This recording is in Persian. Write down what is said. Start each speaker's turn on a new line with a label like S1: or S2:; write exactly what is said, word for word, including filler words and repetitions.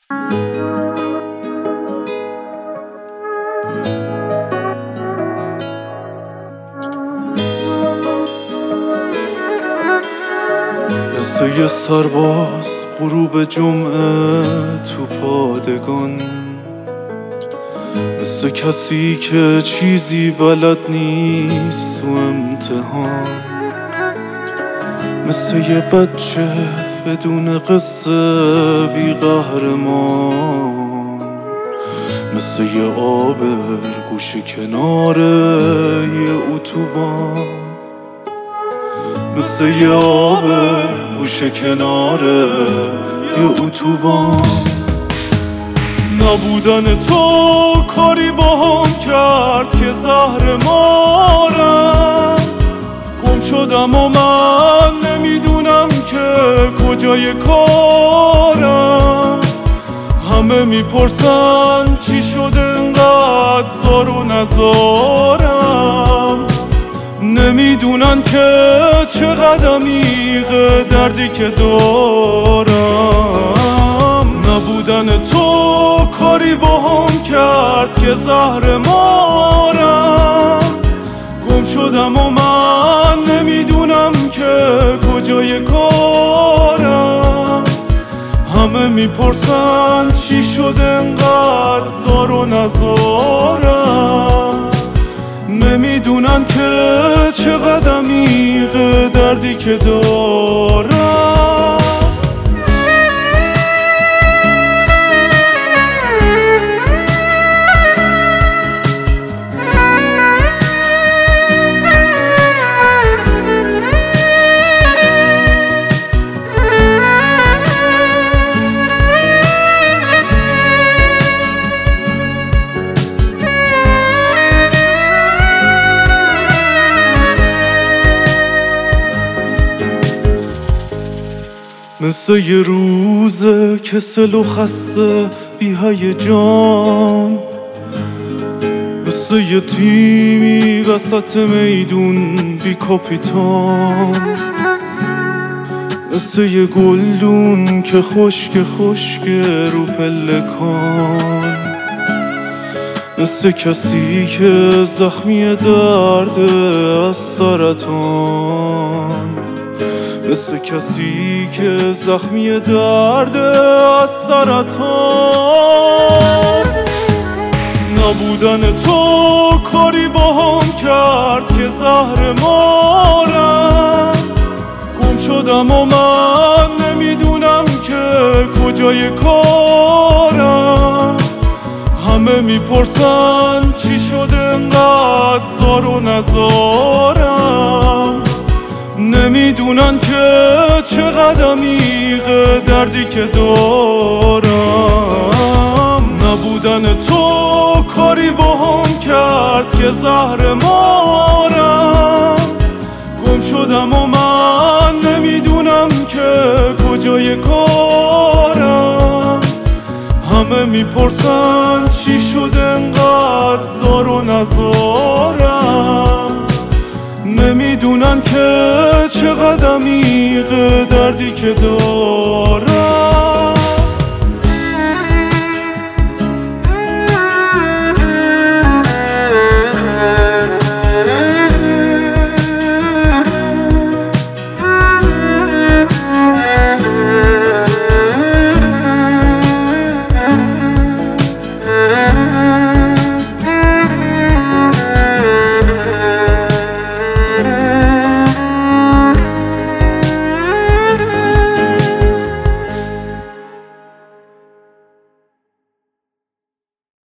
S1: مثل یه سرباز غروب جمعه تو پادگان، مثل کسی که چیزی بلد نیست تو امتحان، مثل یه بچه بدون قصه بی قهرمان، مثل یه آبر گوشه کنار یه اتوبان، مثل یه آبر گوشه کنار یه اتوبان. نبودن تو کاری با هم کرد که زهر مارم، گم شدم و من نمیدونم که کجای کارم. همه میپرسن چی شده انقدر زار و نزارم، نمیدونن که چقدر عمیقه دردی که دارم. نبودن تو کاری با هم کرد که زهر مارم، گم شدم و من نمیدونم که کجای کارم. همه میپرسن چی شده انقدر زار و نزارم، نمیدونن که چقدر عمیقه دردی که دارم. مثل یه روزه کسل و خسته بی هیجان، مثل یه تیمی وسط میدون بی کاپیتان، مثل یه گلدون که خشک خشک رو پلکان، مثل کسی که زخمی درد از سرطان، مثل کسی که زخمی درد از سرطان. نبودن تو کاری با هم کرد که زهر مارم، گم شدم و من نمیدونم که کجای کارم. همه میپرسن چی شده انقدر زار و نزارم، نمیدونن که چقدر عمیقه دردی که دارم. نبودن تو کاری با هم کرد که زهر مارم، گم شدم و من نمیدونم که کجای کارم. همه میپرسن چی شده انقدر زار و نزارم، نمیدونن که چقدر عمیقه دردی که دارم.